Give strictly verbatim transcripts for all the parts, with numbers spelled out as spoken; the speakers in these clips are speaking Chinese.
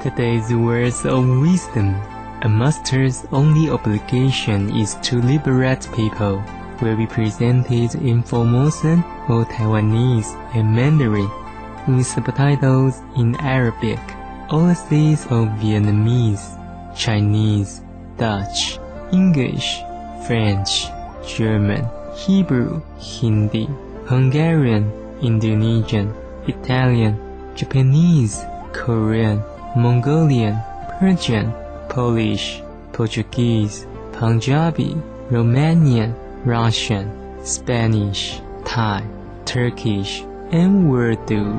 Today's words of wisdom. A master's only obligation is to liberate people, will be presented in Formosan or Taiwanese and Mandarin, with subtitles in Arabic, overseas of Vietnamese, Chinese, Dutch, English, French, German, Hebrew, Hindi, Hungarian, Indonesian, Italian, Japanese, Korean, Mongolian, Persian, Polish, Portuguese, Punjabi, Romanian, Russian, Spanish, Thai, Turkish, and Urdu.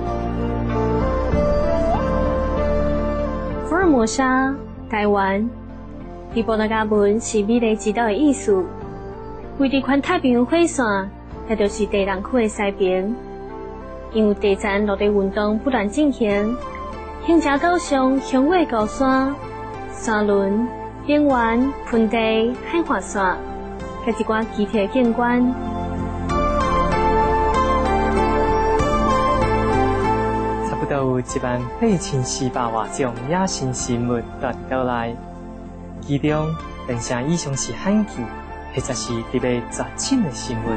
福尔摩沙，台湾，伊波那加文是美丽之岛的意思。位伫环太平洋火线，也就是地人区的西边，因为地层陆地运动不断进行，形成岛上雄伟高山。山峦、边缘、盆地、海滑雪，甲一寡具体的景观。 差不多有一万八千四百外种野生生物住伫岛内，其中两成以上是罕见，或者是特别绝种的生物。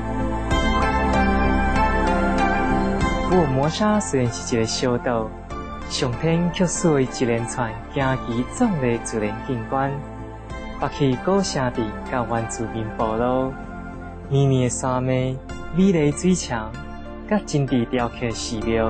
福尔摩沙虽然是一个小岛，上天却赐予一连串惊奇壮丽自然景观，北起古城镇到原住民部落，绵绵的山脉、美丽水墙，甲精致雕刻寺庙。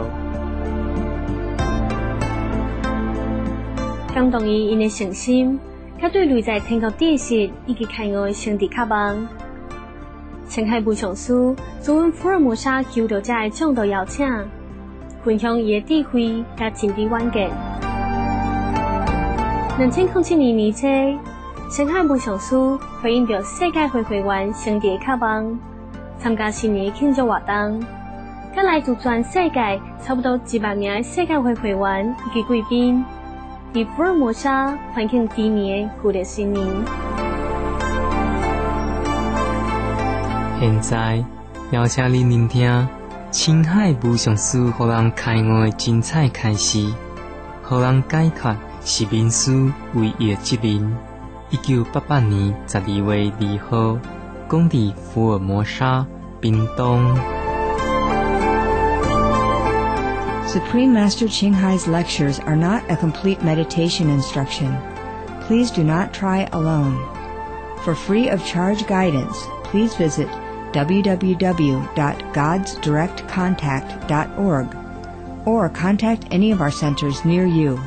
感动于因的诚心，甲对内在天国知识以及开悟的心地渴望。青海部上师做阮福尔摩沙求道者的众多邀请。分享伊的智慧甲真知远见。两千零七年年初，青海部上师回应着世界会会员成立的渴望，参加新年庆祝活动，甲来自全世界差不多一万名的世界会会员以及贵宾，伫福尔摩沙欢庆今年的旧历新年。 现在邀请你聆听。青海无上师互人开悟的精彩开始，互人解脱是民师唯一的责任。一九八八年十二月二号，讲伫福尔摩沙，屏东。 Supreme Master Qinghai's lectures are not a complete meditation instruction. Please do not try alone. For free of charge guidance, please visit w w w dot gods direct contact dot org or contact any of our centers near you.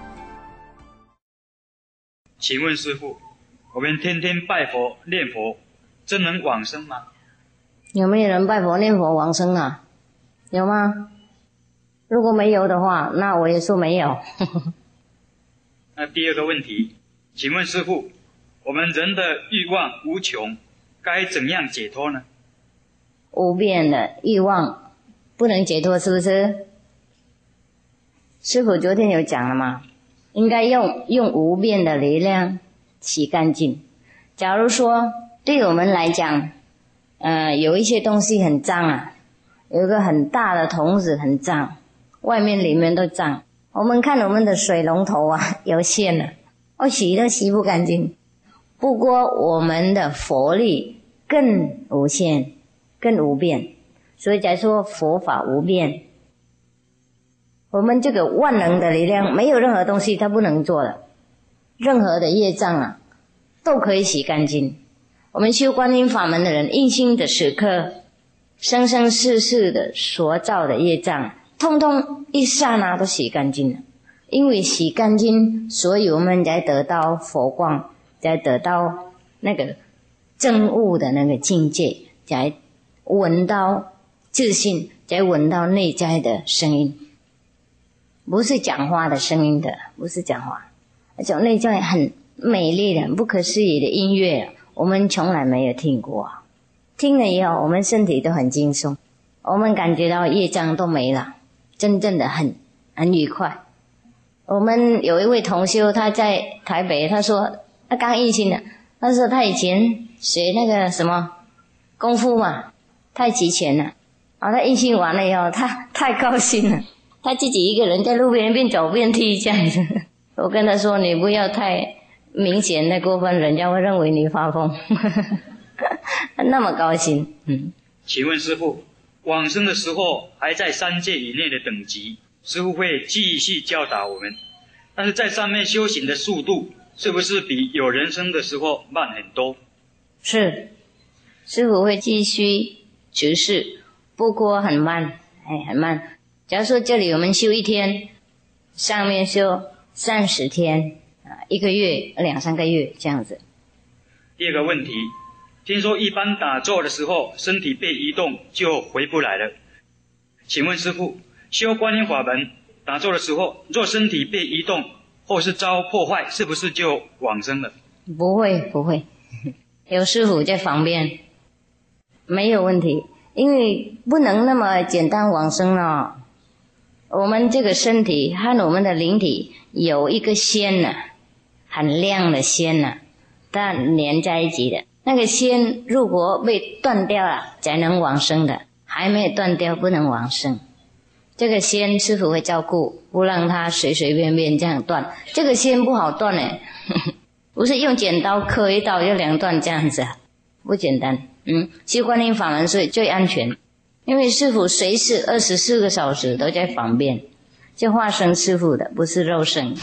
请问师父，我们天天拜佛念佛，真能往生吗？ 有没有人拜佛念佛往生啊？有吗？如果没有的话，那我也说没有。 那第二个问题，请问师父，我们人的欲望无穷，该怎样解脱呢？ 无边的欲望不能解脱，是不是？师父昨天有讲了嘛，应该用用无边的力量洗干净。假如说对我们来讲，呃，有一些东西很脏啊，有一个很大的桶子很脏，外面里面都脏。我们看我们的水龙头啊，有限了，我洗都洗不干净。不过我们的佛力更无限。更无边，所以才说佛法无边。我们这个万能的力量，没有任何东西它不能做的，任何的业障啊，都可以洗干净。我们修观音法门的人，一心的时刻，生生世世的所造的业障，通通一刹那都洗干净了。因为洗干净，所以我们才得到佛光，才得到那个正悟的那个境界，才闻到自信，才闻到内在的声音，不是讲话的声音的，不是讲话，而且内在很美丽的、很不可思议的音乐，我们从来没有听过。听了以后，我们身体都很轻松，我们感觉到业障都没了，真正的很很愉快。我们有一位同修，他在台北，他说他刚疫情了，他说他以前学那个什么功夫嘛，太极拳了，然后他疫情完了以后，他太高兴了， 他自己一个人在路边边走边踢这样子。我跟他说，你不要太明显的过分，人家会认为你发疯。那么高兴。嗯， 请问师父，往生的时候还在三界以内的等级，师父会继续教导我们，但是在上面修行的速度是不是比有人生的时候慢很多？ 是，师父会继续指示，不过很慢，哎，很慢。假如说这里我们修一天，上面修三十天，啊，一个月、两三个月这样子。 第二个问题，听说一般打坐的时候，身体被移动就回不来了。请问师父，修观音法门打坐的时候，若身体被移动或是遭破坏，是不是就往生了？ 不会，不会，有师父在旁边，没有问题。因为不能那么简单往生了。我们这个身体和我们的灵体有一个线呢、啊，很亮的线呢、啊，它连在一起的。那个线如果被断掉了，才能往生的，还没有断掉不能往生。这个线师父会照顾，不让它随随便便这样断。这个线不好断呢，不是用剪刀刻一刀就两断这样子，不简单。嗯，修观音法门是最安全，因为师父随时二十四个小时都在旁边，就化身师父的，不是肉身。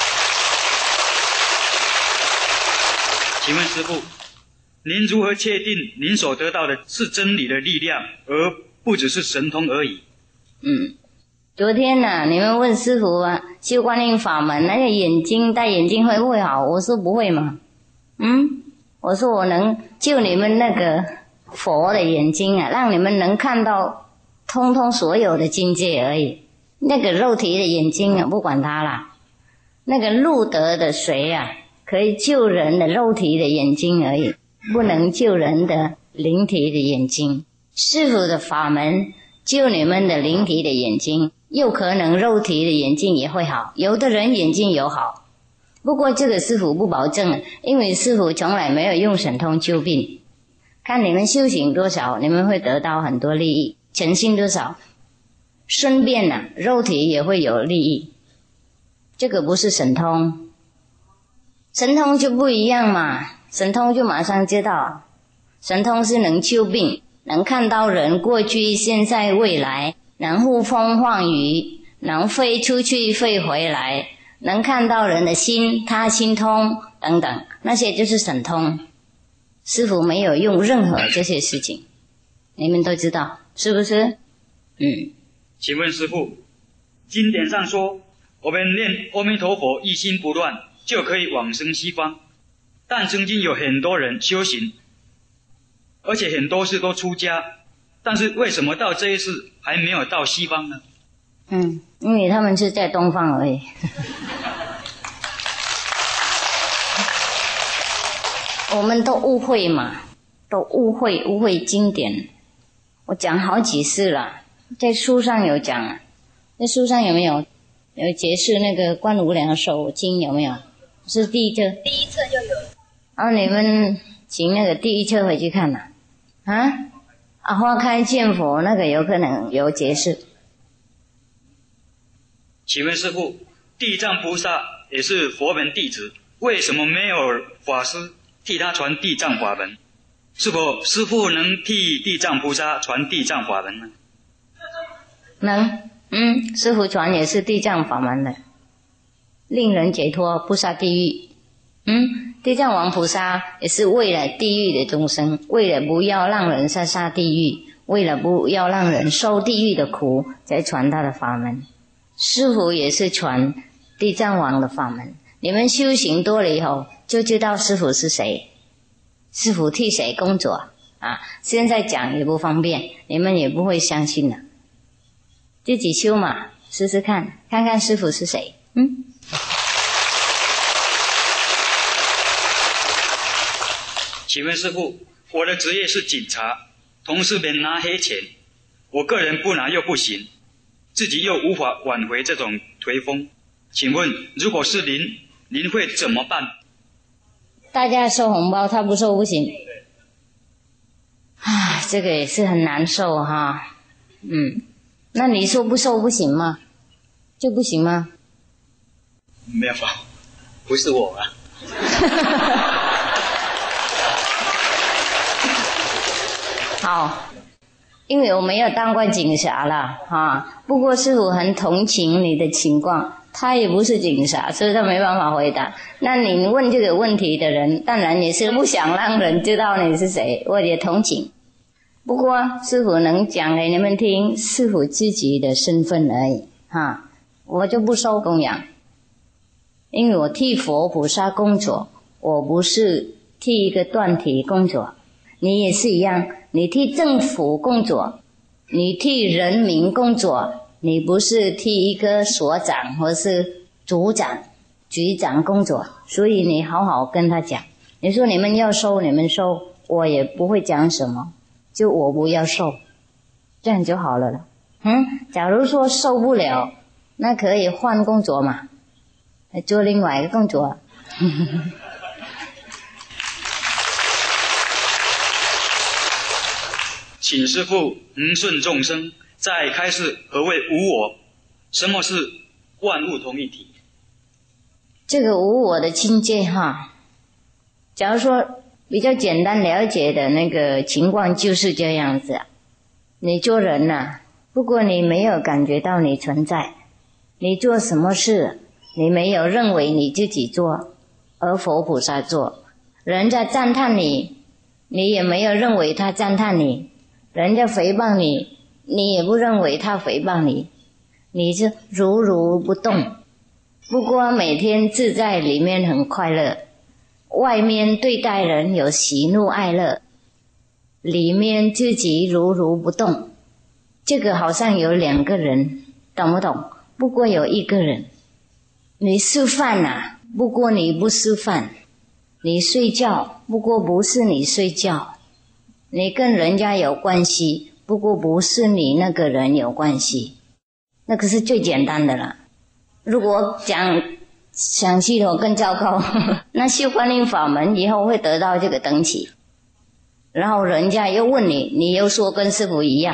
请问师父，您如何确定您所得到的是真理的力量，而不只是神通而已？ 嗯，昨天呢、啊，你们问师父啊，修观音法门那个眼睛戴眼镜会不会好？我说不会嘛。嗯，我说我能救你们那个佛的眼睛啊，让你们能看到通通所有的境界而已。那个肉体的眼睛啊，不管它啦。那个路德的水啊，可以救人的肉体的眼睛而已，不能救人的灵体的眼睛。师父的法门救你们的灵体的眼睛，又可能肉体的眼睛也会好。有的人眼睛有好，不过这个师父不保证，因为师父从来没有用神通救病。看你们修行多少，你们会得到很多利益，诚信多少，顺便啊，肉体也会有利益。这个不是神通，神通就不一样嘛，神通就马上知道，神通是能救病，能看到人过去、现在、未来，能呼风唤雨，能飞出去、飞回来，能看到人的心，他心通等等，那些就是神通。师父没有用任何这些事情，你们都知道是不是？嗯。 请问师父，经典上说我们念阿弥陀佛一心不乱就可以往生西方，但曾经有很多人修行，而且很多事都出家，但是为什么到这一世还没有到西方呢？ 嗯，因为他们是在东方而已。我们都误会嘛，都误会误会经典。我讲好几次了，在书上有讲，在书上有没有有解释那个观无量寿经有没有？是第一册， 第一册就有。 然后你们请那个第一册回去看了啊啊，花开见佛那个有可能有解释。 请问师父，地藏菩萨也是佛门弟子，为什么没有法师替他传地藏法门？是否师父能替地藏菩萨传地藏法门呢？ 能，嗯，师父传也是地藏法门的，令人解脱不杀地狱。嗯，地藏王菩萨也是为了地狱的众生，为了不要让人下下地狱，为了不要让人受地狱的苦，才传他的法门。师父也是传地藏王的法门。你们修行多了以后，就知道师父是谁，师父替谁工作啊？现在讲也不方便，你们也不会相信的。自己修嘛，试试看，看看师父是谁。嗯。 请问师父，我的职业是警察，同事们拿黑钱，我个人不拿又不行，自己又无法挽回这种颓风，请问如果是您，您会怎么办？ 大家收红包，他不收不行。唉，这个也是很难受哈。嗯，那你说不收不行吗？ 就不行吗？ 没有法，不是我啊。 好，因为我没有当过警察啦，哈。不过师父很同情你的情况，他也不是警察，所以他没办法回答。那你问这个问题的人，当然也是不想让人知道你是谁，我也同情。不过师父能讲给你们听，师父自己的身份而已，哈。我就不收供养，因为我替佛菩萨工作，我不是替一个团体工作。你也是一样，你替政府工作，你替人民工作，你不是替一个所长或是组长、局长工作。所以你好好跟他讲，你说你们要收你们收，我也不会讲什么，就我不要收，这样就好了了。嗯，假如说受不了，那可以换工作嘛，做另外一个工作。 请师父恒顺众生，再开示何谓无我？什么是万物同一体？ 这个无我的境界哈，假如说比较简单了解的那个情况就是这样子。你做人呐、啊，不过你没有感觉到你存在，你做什么事，你没有认为你自己做，而佛菩萨做，人家赞叹你，你也没有认为他赞叹你。人家诽谤你，你也不认为他诽谤你，你是如如不动。不过每天自在里面很快乐，外面对待人有喜怒哀乐，里面自己如如不动。这个好像有两个人，懂不懂？不过有一个人。你吃饭啊，不过你不吃饭；你睡觉，不过不是你睡觉。你跟人家有关系，不过不是你那个人有关系，那个是最简单的了。如果讲详细的更糟糕，那修观音法门以后会得到这个等级，然后人家又问你，你又说跟师父一样。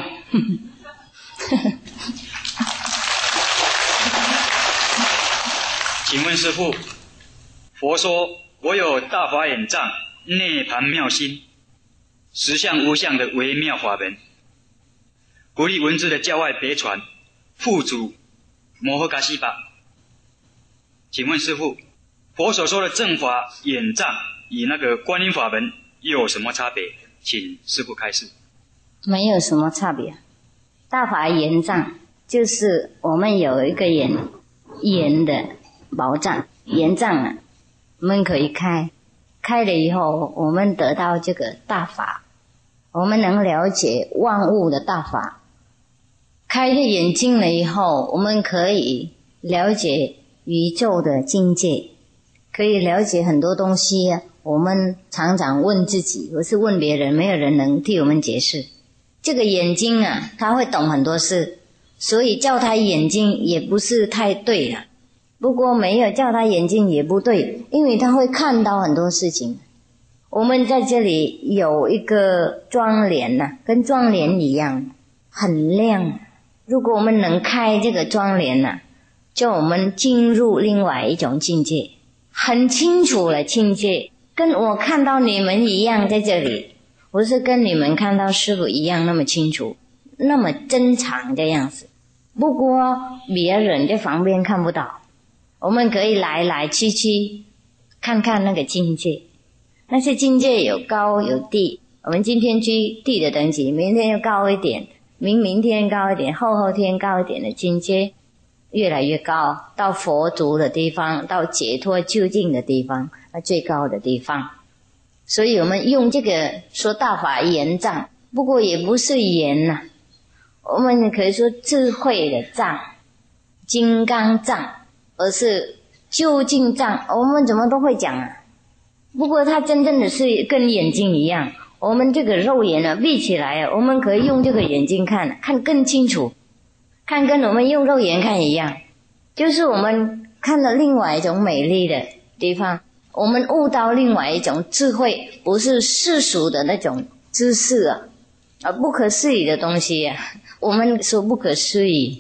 请问师父，佛说我有大法眼藏、涅盘妙心、实相无相的微妙法门，鼓励文字的教外别传，付诸摩诃迦西巴。请问师父，佛所说的正法眼藏与那个观音法门有什么差别？请师父开示。 没有什么差别。大法眼藏就是我们有一个眼眼的宝藏，眼藏啊，我们可以开，开了以后我们得到这个大法，我们能了解万物的大法。开了眼睛了以后，我们可以了解宇宙的境界，可以了解很多东西啊。我们常常问自己，或是问别人，没有人能替我们解释。这个眼睛啊，他会懂很多事，所以叫他眼睛也不是太对了。不过没有叫他眼睛也不对，因为他会看到很多事情。我们在这里有一个窗帘啊，跟窗帘一样，很亮。如果我们能开这个窗帘啊，就我们进入另外一种境界，很清楚了境界，跟我看到你们一样在这里，不是跟你们看到师父一样那么清楚，那么珍藏的样子。不过别人在旁边看不到，我们可以来来去去看看那个境界。那些境界有高有低，我们今天居低的等级，明天又高一点，明明天高一点，后后天高一点的境界，越来越高，到佛足的地方，到解脱究竟的地方，那最高的地方。所以我们用这个说大法眼藏，不过也不是眼呐、啊，我们可以说智慧的藏、金刚藏，而是究竟藏，我们怎么都会讲啊。不过它真正的是跟眼睛一样，我们这个肉眼啊闭起来啊，我们可以用这个眼睛看，看更清楚，看跟我们用肉眼看一样，就是我们看到另外一种美丽的地方，我们悟到另外一种智慧，不是世俗的那种知识啊，啊不可思议的东西啊。我们说不可思议，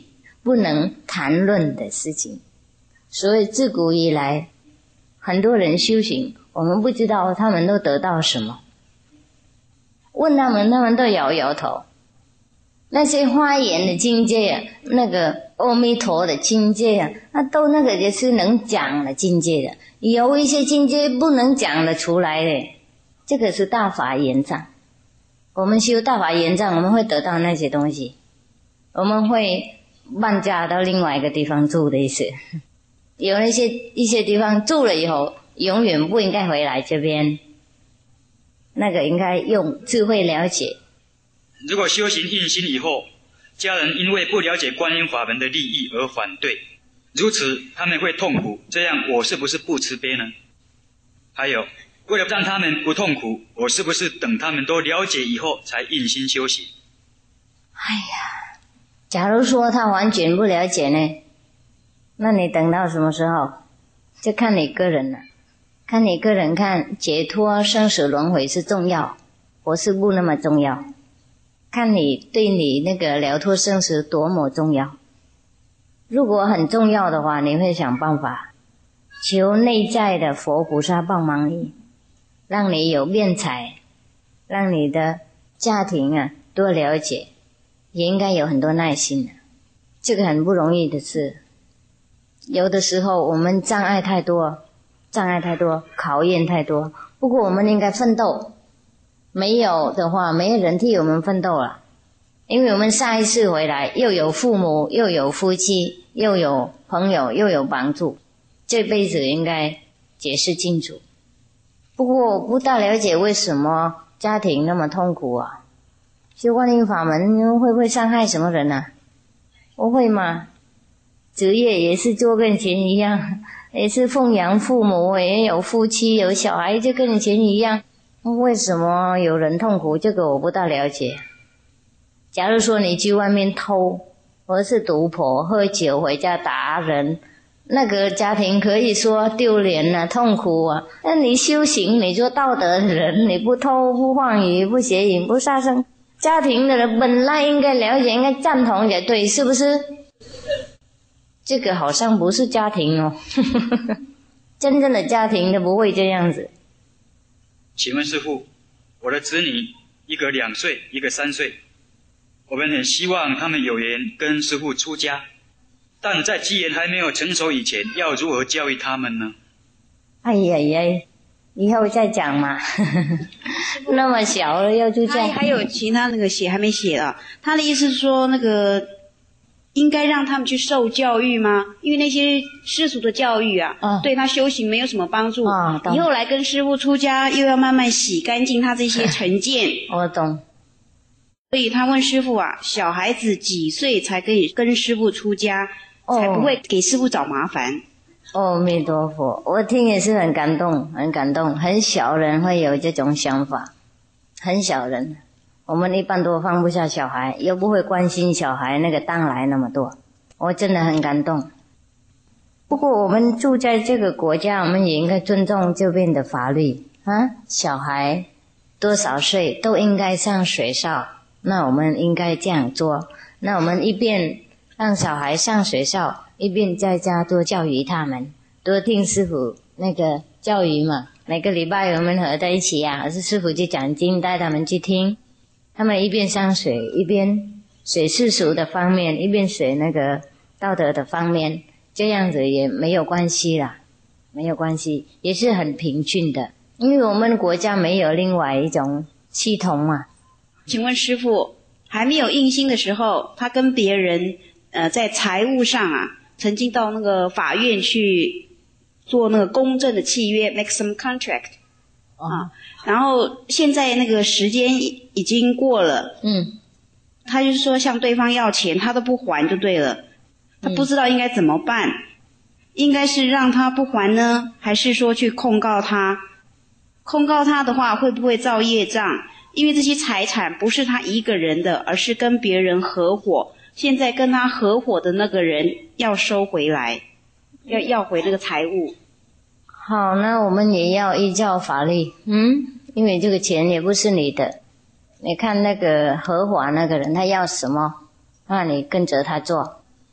不能谈论的事情。所以自古以来很多人修行，我们不知道他们都得到什么，问他们他们都摇摇头。那些花言的境界啊，那个阿弥陀的境界啊，那都那个也是能讲的境界的，有一些境界不能讲得出来的，这个是大法延藏。我们修大法延藏，我们会得到那些东西，我们会搬家到另外一个地方住的意思。有那些一些地方住了以后永远不应该回来这边，那个应该用智慧了解。 如果修行印心以后，家人因为不了解观音法门的利益而反对，如此他们会痛苦，这样我是不是不慈悲呢？还有，为了让他们不痛苦，我是不是等他们都了解以后才印心修行？ 哎呀，假如说他完全不了解呢，那你等到什么时候？就看你个人了，看你个人看解脱生死轮回是重要，或是不那么重要，看你对你那个了脱生死多么重要。如果很重要的话，你会想办法求内在的佛菩萨帮忙你，让你有辩才，让你的家庭啊多了解，也应该有很多耐心的，这个很不容易的事。有的时候我们障碍太多，障碍太多，考验太多，不过我们应该奋斗，没有的话没有人替我们奋斗了，因为我们下一次回来又有父母，又有夫妻，又有朋友，又有帮助，这辈子应该解释清楚。不过我不大了解为什么家庭那么痛苦啊，修观音法门会不会伤害什么人啊？不会吗？职业也是做跟以前一样，也是奉养父母，也有夫妻有小孩，就跟以前一样，为什么有人痛苦？这个我不大了解。假如说你去外面偷，或是赌博喝酒回家打人，那个家庭可以说丢脸啊，痛苦啊。那你修行，你做道德的人，你不偷不妄语不邪淫不杀生，家庭的人本来应该了解，应该赞同才对，是不是？这个好像不是家庭哦真正的家庭都不会这样子。 请问师父，我的子女一个两岁，一个三岁，我们很希望他们有缘跟师父出家，但在机缘还没有成熟以前，要如何教育他们呢？ 哎呀呀，以后再讲嘛那么小了要出家。 还有其他那个写还没写了，他的意思是说那个应该让他们去受教育吗？因为那些世俗的教育啊，哦、对他修行没有什么帮助。哦、以后来跟师父出家，又要慢慢洗干净他这些成见。 我懂。 所以他问师父啊，小孩子几岁才可以跟师父出家，哦、才不会给师父找麻烦？ 阿弥陀佛，我听也是很感动，很感动。很小人会有这种想法，很小人。我们一般都放不下小孩，又不会关心小孩那个当来那么多，我真的很感动。不过我们住在这个国家，我们也应该尊重这边的法律啊。小孩多少岁都应该上学校，那我们应该这样做。那我们一边让小孩上学校，一边在家多教育他们，多听师父那个教育嘛。每个礼拜我们合在一起啊，还是师父去讲经，带他们去听。他们一边上学，一边学世俗的方面，一边学那个道德的方面，这样子也没有关系啦，没有关系，也是很平均的。因为我们国家没有另外一种系统嘛。 请问师父，还没有印心的时候，他跟别人呃在财务上啊，曾经到那个法院去做那个公证的契约 ，make some contract。啊，然后现在那个时间已经过了，嗯，他就是说向对方要钱，他都不还就对了，他不知道应该怎么办，嗯、应该是让他不还呢，还是说去控告他？控告他的话会不会造业障？因为这些财产不是他一个人的，而是跟别人合伙，现在跟他合伙的那个人要收回来，要要回那个财物。 好，那我们也要依照法律，嗯，因为这个钱也不是你的，你看那个合伙那个人他要什么，那你跟着他做，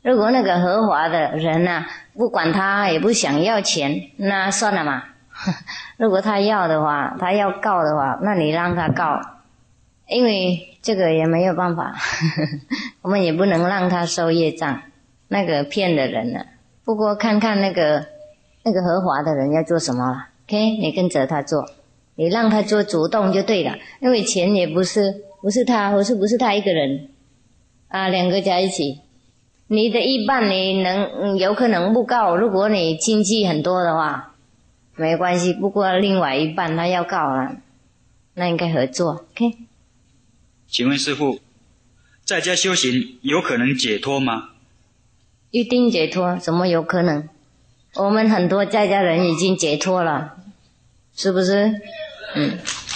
如果那个合法的人啊，不管他也不想要钱，那算了嘛。如果他要的话，他要告的话，那你让他告，因为这个也没有办法，我们也不能让他收业障。那个骗的人呢，不过看看那个那个合法的人要做什么了。OK， 你跟着他做，你让他做主动就对了，因为钱也不是不是他，或是不是他一个人啊，两个加一起。你的一半你能、嗯、有可能不告，如果你经济很多的话没关系，不过另外一半他要告了，那应该合作。 OK， 请问师父，在家修行有可能解脱吗？ 一定解脱，怎么有可能？我们很多在家人已经解脱了，是不是？嗯。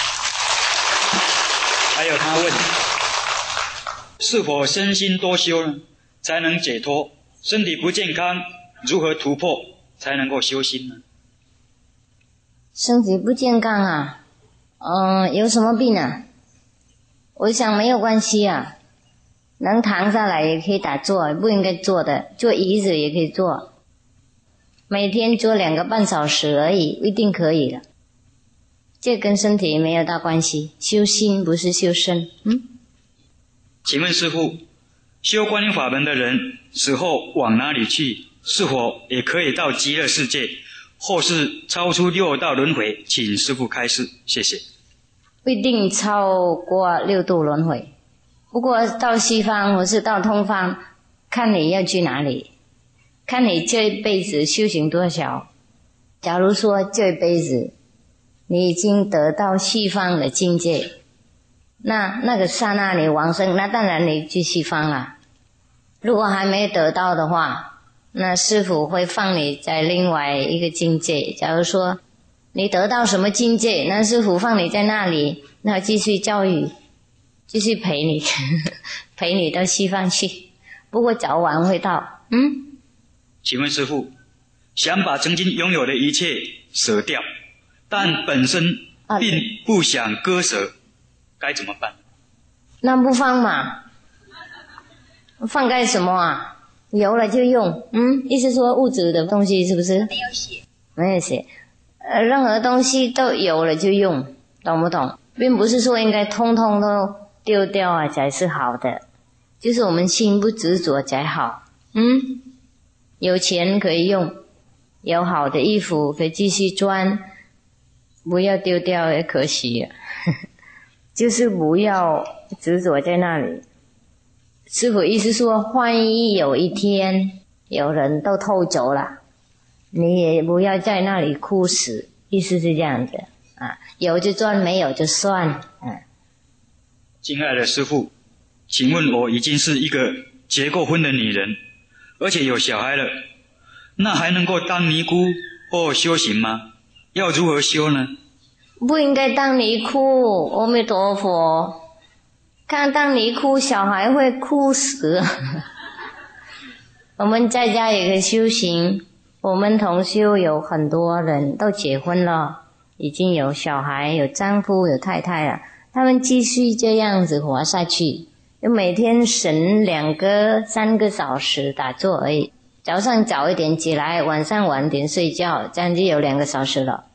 还有他问，是否身心多修呢才能解脱？身体不健康，如何突破才能够修心呢？ 身体不健康啊，嗯，有什么病啊？我想没有关系啊，能躺下来也可以打坐，不应该坐的，坐椅子也可以坐，每天坐两个半小时而已，一定可以的。这跟身体没有大关系，修心不是修身。嗯， 请问师父，修观音法门的人死后往哪里去？是否也可以到极乐世界，或是超出六道轮回？请师父开示，谢谢。 不一定超过六道轮回，不过到西方或是到东方，看你要去哪里，看你这一辈子修行多少。假如说这一辈子你已经得到西方的境界，那那个刹那你往生，那当然你去西方了。如果还没得到的话，那师父会放你在另外一个境界。假如说你得到什么境界，那师父放你在那里，那继续教育，继续陪你陪你到西方去，不过早晚会到。嗯， 请问师父，想把曾经拥有的一切舍掉，但本身并不想割舍，该怎么办？ 那不放嘛，放干什么啊？有了就用。嗯，意思说物质的东西是不是？没有写，没有写。呃，任何东西都有了就用，懂不懂？并不是说应该通通都丢掉啊才是好的，就是我们心不执着才好。嗯，有钱可以用，有好的衣服可以继续穿，不要丢掉也可惜了就是不要执着在那里。师父意思说，万一有一天有人都偷走了，你也不要在那里哭死，意思是这样子啊，有就赚，没有就算。嗯， 敬爱的师父，请问我已经是一个结过婚的女人，而且有小孩了，那还能够当尼姑或修行吗？要如何修呢？ 不应该当尼姑，阿弥陀佛。看当尼姑，小孩会哭死我们在家也可以修行，我们同修有很多人都结婚了，已经有小孩，有丈夫，有太太了，他们继续这样子活下去，就每天省两个三个小时打坐而已，早上早一点起来，晚上晚点睡觉，这样就有两个小时了。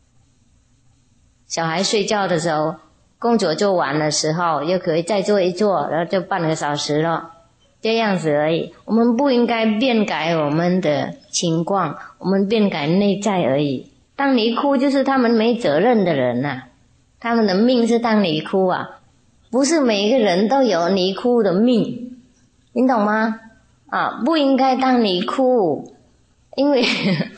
小孩睡觉的时候，工作做完的时候又可以再做一做，然后就半个小时了，这样子而已。我们不应该变改我们的情况，我们变改内在而已。当尼姑就是他们没责任的人啊，他们的命是当尼姑啊，不是每一个人都有尼姑的命，你懂吗？啊，不应该当尼姑，因为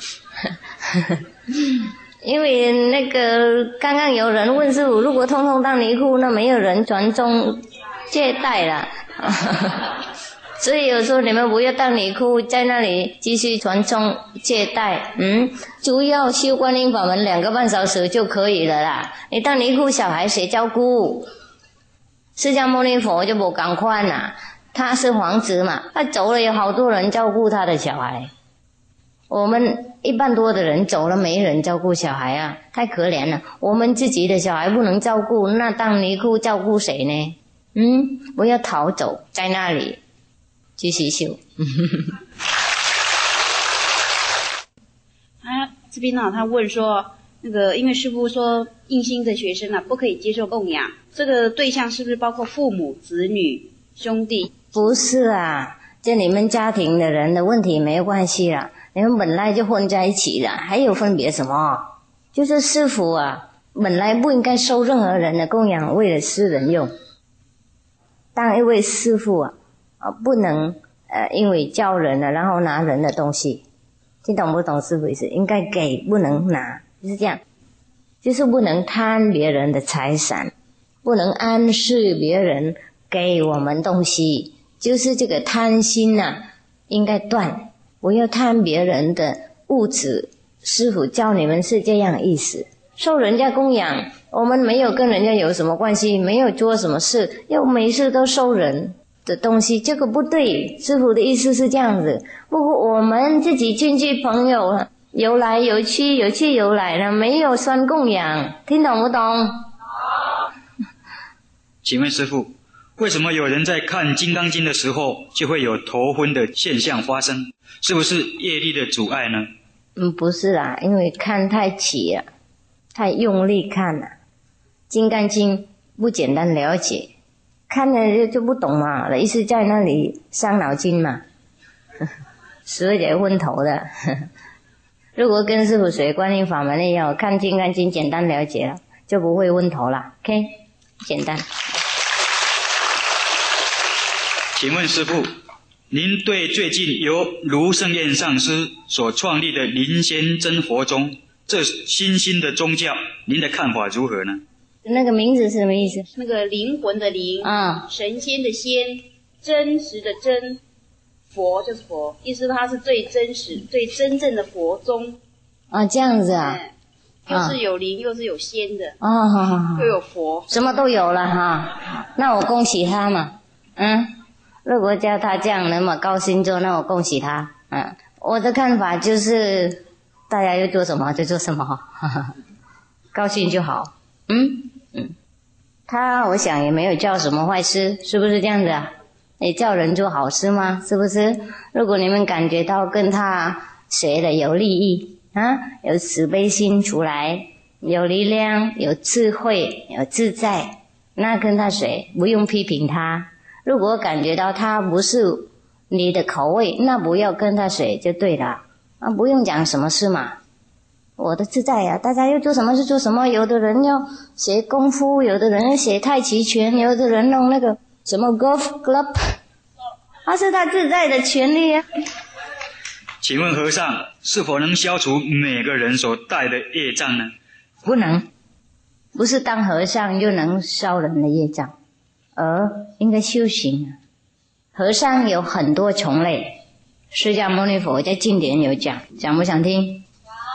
因为那个刚刚有人问师父，如果通通当尼姑，那没有人传宗接代了所以有时候你们不要当尼姑，在那里继续传宗接代。嗯，主要修观音法门两个半小时就可以了啦。你当尼姑，小孩谁照顾？释迦牟尼佛就不赶快啦，他是皇子嘛，他走了有好多人照顾他的小孩。我们一半多的人走了，没人照顾小孩啊，太可怜了。我们自己的小孩不能照顾，那当尼姑照顾谁呢？嗯，不要逃走，在那里继续修。 啊，这边呢、啊，他问说，那个因为师父说印心的学生啊，不可以接受供养，这个对象是不是包括父母、子女、兄弟？ 不是啊，这你们家庭的人的问题没有关系啦，你们本来就混在一起了，还有分别什么？就是师父啊，本来不应该收任何人的供养，为了私人用。当一位师父啊，啊不能呃因为教人了，然后拿人的东西，听懂不懂师父意思？应该给，不能拿，就是这样，就是不能贪别人的财产，不能暗示别人给我们东西，就是这个贪心啊，应该断，不要贪别人的物质。师父教你们是这样的意思，受人家供养，我们没有跟人家有什么关系，没有做什么事，又每次都收人的东西，这个不对。师父的意思是这样子，不过我们自己亲戚朋友有来有去，有去有来了，没有算供养，听懂不懂？ 请问师父，为什么有人在看《金刚经》的时候就会有头昏的现象发生？是不是业力的阻碍呢？ 嗯，不是啦，因为看太起了，太用力看了，《金刚经》不简单了解，看了就就不懂嘛，一直在那里伤脑筋嘛，所以才昏头的。如果跟师父学观音法门一样，看《金刚经》简单了解了，就不会昏头了。OK， 简单。 请问师父，您对最近由卢胜彦上师所创立的灵仙真佛宗这新兴的宗教，您的看法如何呢？ 那个名字是什么意思？ 那个灵魂的灵， 啊， 神仙的仙，真实的真，佛就是佛，意思它是最真实、最真正的佛宗。 啊，这样子啊， 嗯、又是有灵、啊、又是有仙的， 哦，好好好， 又有佛， 什么都有了哈。那我恭喜他嘛，嗯。如果叫他这样那么高兴做，那我恭喜他。嗯，我的看法就是，大家要做什么就做什么，呵呵，高兴就好。嗯嗯，他我想也没有叫什么坏事，是不是这样子啊？也叫人做好事吗？是不是？如果你们感觉到跟他学的有利益啊，有慈悲心出来，有力量，有智慧，有自在，那跟他学，不用批评他。如果感觉到他不是你的口味，那不要跟他学就对了啊，不用讲什么事嘛。我的自在啊，大家要做什么是做什么。有的人要学功夫，有的人要学太极拳，有的人弄那个什么 golf club， 那是他自在的权利啊。 请问和尚，是否能消除每个人所带的业障呢？ 不能，不是当和尚就能消人的业障。而应该修行。和尚有很多种类，释迦牟尼佛在经典有讲，想不想听？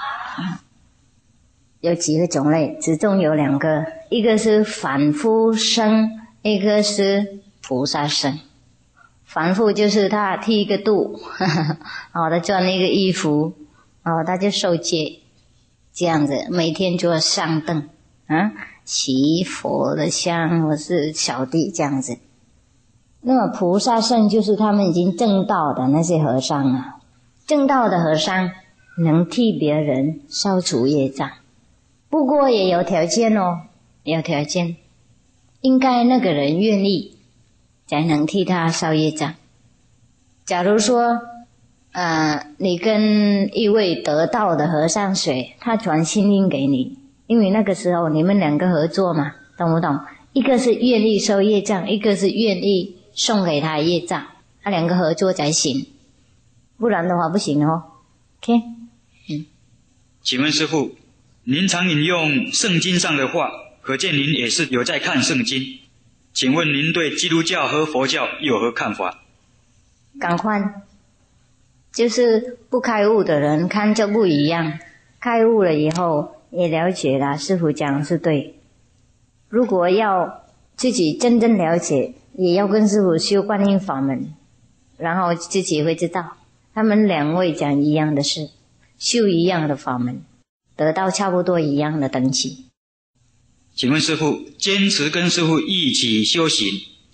有几个种类，其中有两个，一个是凡夫生，一个是菩萨生。凡夫就是他剃一个度，然后他穿一个衣服，然后他就受戒，这样子每天做上灯啊。祈佛的香或是小弟这样子。那么菩萨圣就是他们已经证道的那些和尚啊，证道的和尚能替别人消除业障，不过也有条件哦，有条件，应该那个人愿意才能替他消业障。假如说呃，你跟一位得道的和尚学，他传心经给你，因为那个时候你们两个合作嘛，懂不懂？一个是愿意收业障，一个是愿意送给他业障，他两个合作才行，不然的话不行哦。OK， 嗯。 请问师父，您常引用圣经上的话，可见您也是有在看圣经。请问您对基督教和佛教有何看法？ 赶快，就是不开悟的人看就不一样，开悟了以后也了解了，师父讲的是对。如果要自己真正了解，也要跟师父修观音法门，然后自己会知道，他们两位讲一样的事，修一样的法门，得到差不多一样的等级。 请问师父，坚持跟师父一起修行，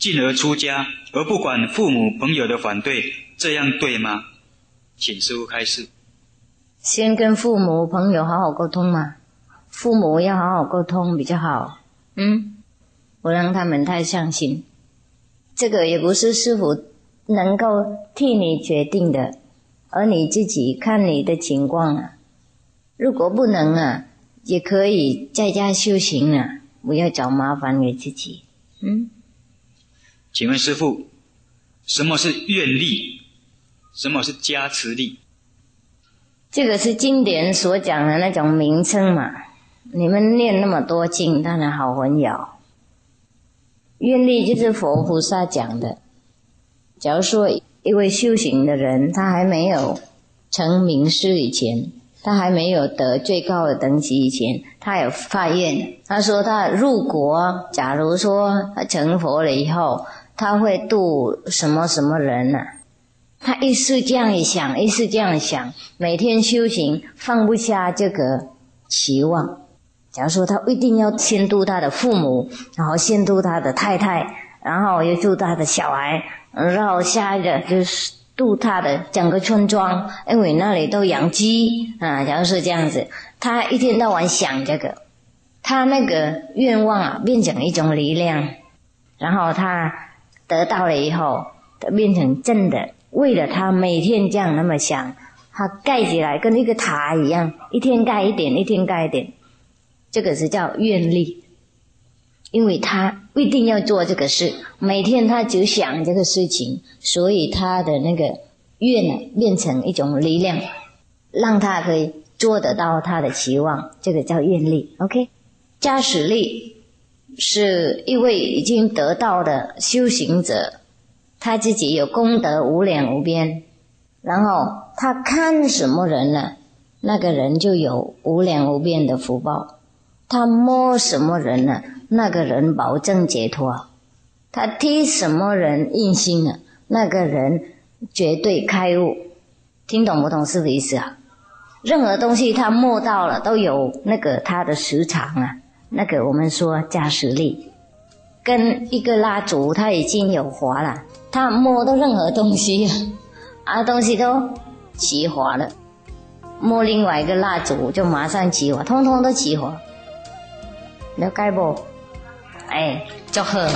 进而出家，而不管父母朋友的反对，这样对吗？请师父开示。 先跟父母朋友好好沟通嘛，父母要好好沟通比较好，嗯，不让他们太伤心。这个也不是师父能够替你决定的，而你自己看你的情况啊。如果不能啊，也可以在家修行啊，不要找麻烦给自己。嗯， 请问师父，什么是愿力？什么是加持力？ 这个是经典所讲的那种名称嘛，你们念那么多经，当然好混淆。愿力就是佛菩萨讲的。假如说一位修行的人，他还没有成名师以前，他还没有得最高的等级以前，他有发愿，他说他入国，假如说他成佛了以后，他会度什么什么人啊，他一时这样想，一时这样想，每天修行放不下这个期望。假如说他一定要先度他的父母，然后先度他的太太，然后又度他的小孩，然后下一个就是度他的整个村庄，因为那里都养鸡啊。假如是这样子，他一天到晚想这个，他那个愿望啊变成一种力量，然后他得到了以后变成真的。为了他每天这样那么想，他盖起来跟一个塔一样，一天盖一点，一天盖一点，这个是叫愿力。因为他一定要做这个事，每天他只想这个事情，所以他的那个愿啊变成一种力量，让他可以做得到他的期望，这个叫愿力。 OK， 加持力是一位已经得到的修行者，他自己有功德无量无边，然后他看什么人呢、啊，那个人就有无量无边的福报。他摸什么人呢、啊，那个人保证解脱。他踢什么人印心呢，那个人绝对开悟。听懂不懂是不是意思啊？任何东西他摸到了都有那个他的时长啊，那个我们说加持力。跟一个蜡烛他已经有火了，他摸到任何东西啊，东西都起火了，摸另外一个蜡烛就马上起火，通通都起火。了解不？哎，祝贺！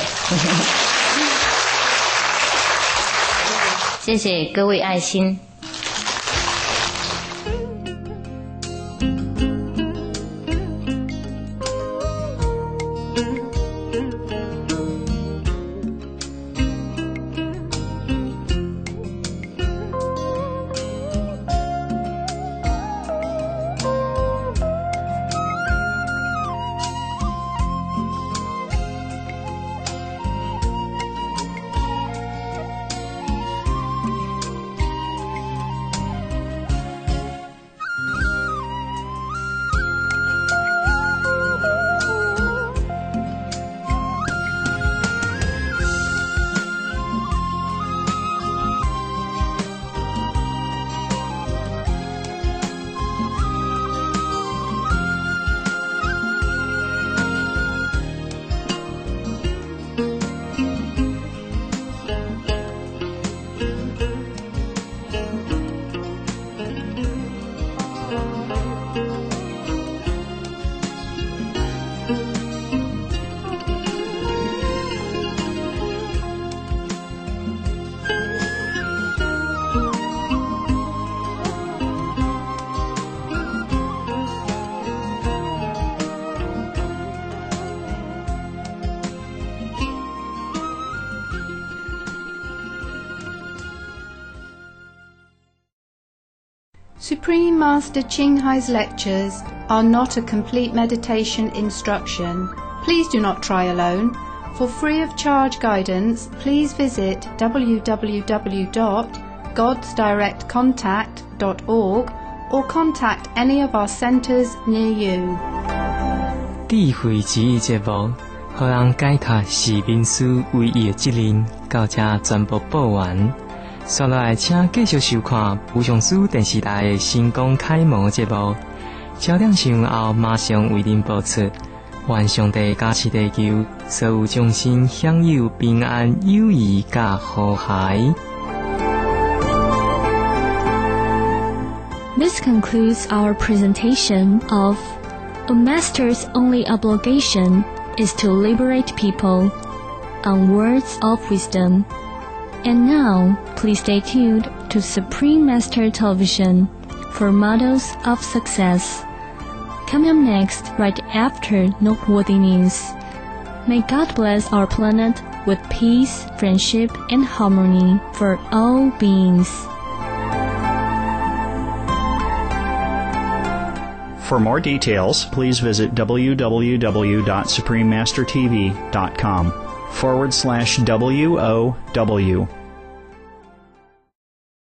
谢谢各位爱心。 Supreme Master Ching Hai's lectures are not a complete meditation instruction. Please do not try alone. For free of charge guidance, please visit w w w dot gods direct contact dot org or contact any of our centers near you. 智慧之语节目，互人解脱是民师唯一的责任，到这全部播完。接下来，请继续收看蒲松师电视台的星光开幕节目。焦点新闻后马上为您播出。 愿上帝加持地球所有众生享有平安、友谊甲和谐。 This concludes our presentation of A Master's only obligation is to liberate people on Words of Wisdom. And now, please stay tuned to Supreme Master Television for Models of Success. Coming up next, right after Noteworthy News. May God bless our planet with peace, friendship, and harmony for all beings. For more details, please visit www.suprememastertv.com forward slash W O W.